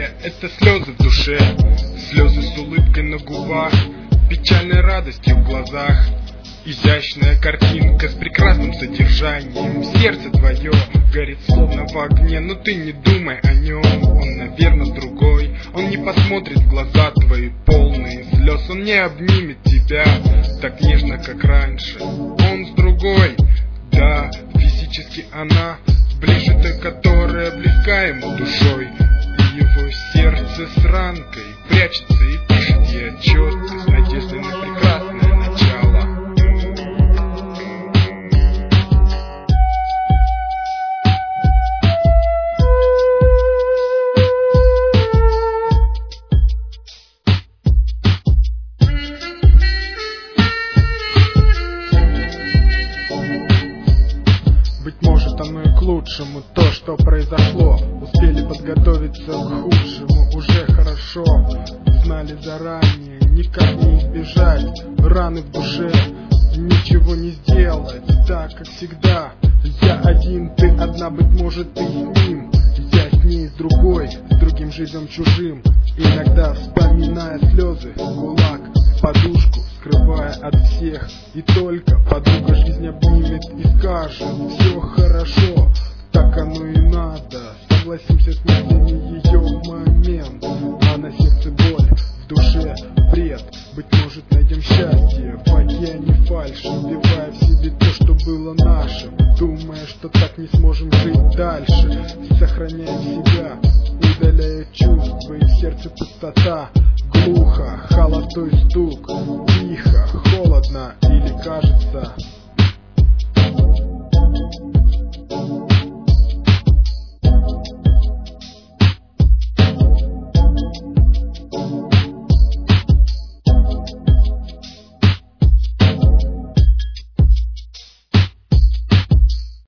тебе. Это слезы в душе, слезы с улыбкой на губах, печальной радостью в глазах. Изящная картинка с прекрасным содержанием. Сердце твое горит словно в огне, но ты не думай о нем, он, наверное, другой. Он не посмотрит в глаза твои полные слез, он не обнимет тебя так нежно, как раньше. Он с другой, да, физически она ближе той, которая близка ему душой. И его сердце с ранкой прячется и пишет ей отчеты с надеждой на прекрасное начало. Быть может, оно и к лучшему, то, что произошло. Успели подготовиться к худшему, уже хорошо. Знали заранее, никак не избежать раны в душе, ничего не сделать, так как всегда. Я один, ты одна, быть может, ты с ним. Я с ней, с другой, с другим живем чужим. Иногда вспоминая слезы, кулак, подушку, скрывая от всех. И только подруга жизнь обнимет и скажет: все хорошо, так оно и надо. Согласимся с мыслями ее в момент, а на сердце боль, в душе бред. Быть может, найдем счастье в океане фальши, вбивая в себе то, что было нашим, думая, что так не сможем жить дальше. Сохраняя себя, удаляя чувства, и в сердце пустота. Глухо, холостой стук, тихо, холодно или кажется.